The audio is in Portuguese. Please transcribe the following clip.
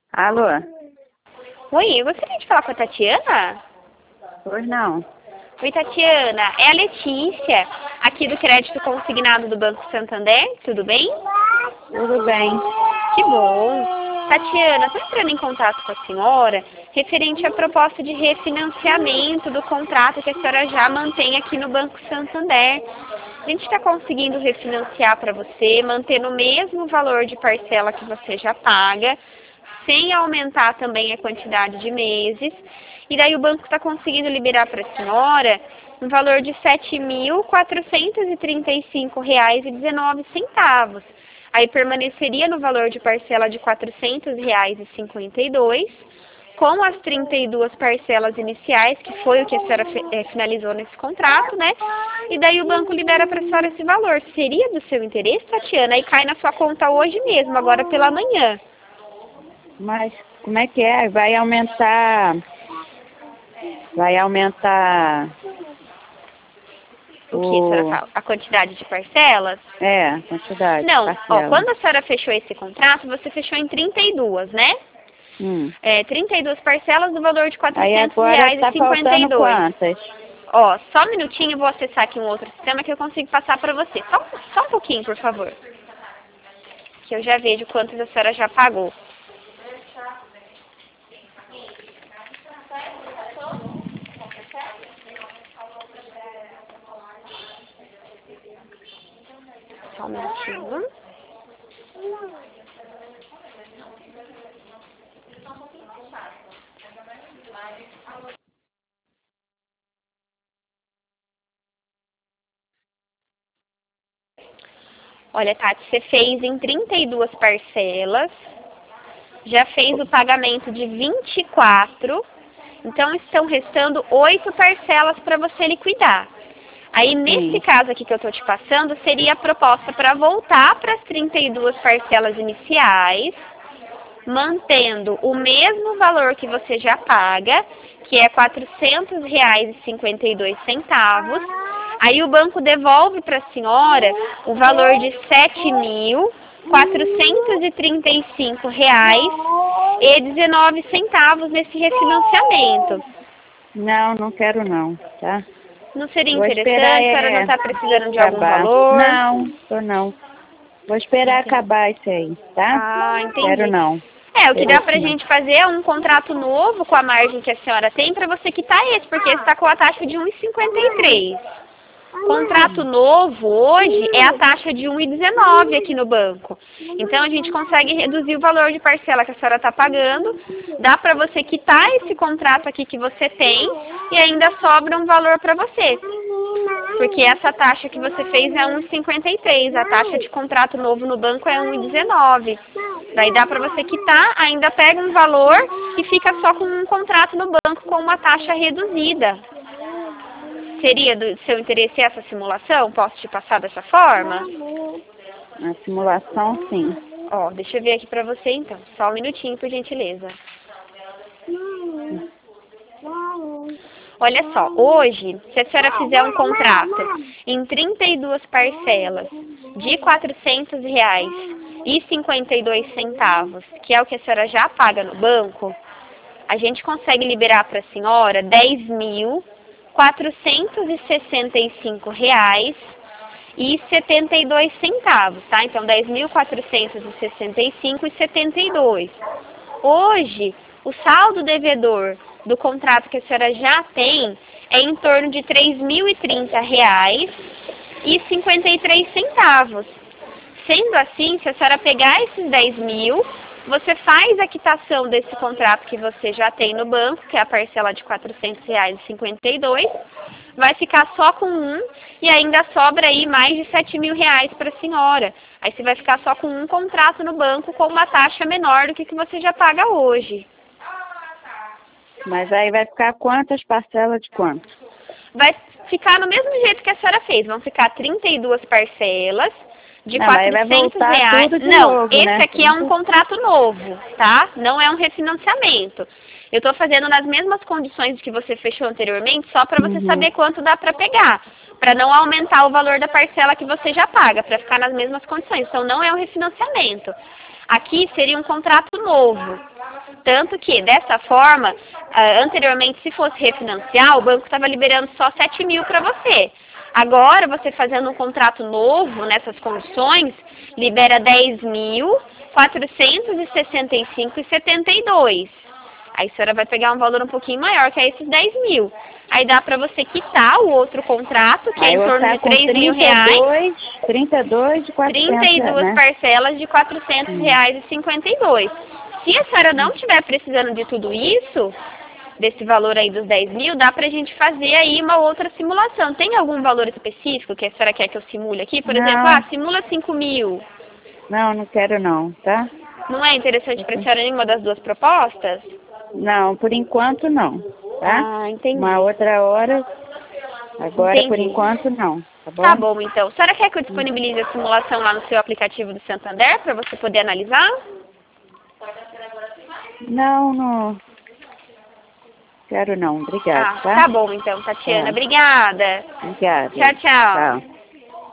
Alô? Oi, eu gostaria de falar com a Tatiana. Pois não. Oi, Tatiana. É a Letícia, aqui do Crédito Consignado do Banco Santander. Tudo bem? Tudo bem. Que bom. Tatiana, estou entrando em contato com a senhora referente à proposta de refinanciamento do contrato que a senhora já mantém aqui no Banco Santander. A gente está conseguindo refinanciar para você, mantendo o mesmo valor de parcela que você já paga, sem aumentar também a quantidade de meses. E daí o banco está conseguindo liberar para a senhora um valor de R$ 7.435,19. Aí permaneceria no valor de parcela de R$ 400,52, com as 32 parcelas iniciais, que foi o que a senhora finalizou nesse contrato, né? E daí o banco libera para a senhora esse valor. Seria do seu interesse, Tatiana? E cai na sua conta hoje mesmo, agora pela manhã. Mas como é que é? Vai aumentar O que a senhora fala? A quantidade de parcelas? a quantidade de Não, parcela. quando a senhora fechou esse contrato, você fechou em 32, né? 32 parcelas no valor de R$ Aí agora tá faltando 400,52. quantas? Só um minutinho, eu vou acessar aqui um outro sistema que eu consigo passar para você. Só um pouquinho, por favor. Que eu já vejo quantas a senhora já pagou. Só um minutinho. Olha, Tati, você fez em 32 parcelas, já fez o pagamento de 24, então estão restando 8 parcelas para você liquidar. Aí, nesse caso aqui que eu estou te passando, seria a proposta para voltar para as 32 parcelas iniciais, mantendo o mesmo valor que você já paga, que é R$ 400,52. Aí o banco devolve para a senhora o valor de R$ 7.435,19 nesse refinanciamento. Não quero não, tá? Não seria Vou interessante? esperar A senhora não está precisando de algum acabar. valor? Não. Vou esperar acabar isso aí, tá? Entendi. Quero não. O que dá pra gente fazer é um contrato novo com a margem que a senhora tem para você quitar esse, porque esse está com a taxa de 1,53. Contrato novo hoje é a taxa de 1,19 aqui no banco. Então a gente consegue reduzir o valor de parcela que a senhora está pagando, dá para você quitar esse contrato aqui que você tem e ainda sobra um valor para você. Porque essa taxa que você fez é 1,53, a taxa de contrato novo no banco é 1,19. Daí dá para você quitar, ainda pega um valor e fica só com um contrato no banco com uma taxa reduzida. Seria do seu interesse essa simulação? Posso te passar dessa forma? A simulação, sim. Deixa eu ver aqui pra você então. Só um minutinho, por gentileza. Olha só, hoje, se a senhora fizer um contrato em 32 parcelas de R$ 400,52, que é o que a senhora já paga no banco, a gente consegue liberar para a senhora R$ 10.465,72, tá? Então, R$ 10.465,72. Hoje, o saldo devedor do contrato que a senhora já tem é em torno de R$ 3.030,53. Sendo assim, se a senhora pegar esses 10 mil, você faz a quitação desse contrato que você já tem no banco, que é a parcela de R$ 400,52, vai ficar só com e ainda sobra aí mais de R$ 7.000 para a senhora. Aí você vai ficar só com um contrato no banco com uma taxa menor do que você já paga hoje. Mas aí vai ficar quantas parcelas de quanto? Vai ficar no mesmo jeito que a senhora fez. Vão ficar 32 parcelas de R$ 400. Esse aqui é um contrato novo, tá? Não é um refinanciamento. Eu estou fazendo nas mesmas condições que você fechou anteriormente, só para você saber quanto dá para pegar. Para não aumentar o valor da parcela que você já paga, para ficar nas mesmas condições. Então, não é um refinanciamento. Aqui seria um contrato novo. Tanto que, dessa forma, anteriormente, se fosse refinanciar, o banco estava liberando só 7 mil para você. Agora, você fazendo um contrato novo, nessas condições, libera 10.465,72. Aí a senhora vai pegar um valor um pouquinho maior, que é esses 10 mil. Aí dá para você quitar o outro contrato, que é em torno de 3 mil reais. 32 de 400, 32 né? parcelas de R$ 400,52. Se a senhora não estiver precisando de tudo isso, desse valor aí dos 10 mil, dá pra gente fazer aí uma outra simulação. Tem algum valor específico que a senhora quer que eu simule aqui? Por exemplo, simula 5 mil. Não quero não, tá? Não é interessante para a senhora nenhuma das duas propostas? Não, por enquanto não, tá? Ah, entendi. Uma outra hora, agora Entendi. por enquanto não, tá bom? Tá bom, então. A senhora quer que eu disponibilize a simulação lá no seu aplicativo do Santander para você poder analisar? Não quero não, obrigada, tá? Tá bom, então, Tatiana. Obrigada. Obrigada. Tchau, tchau. Tchau.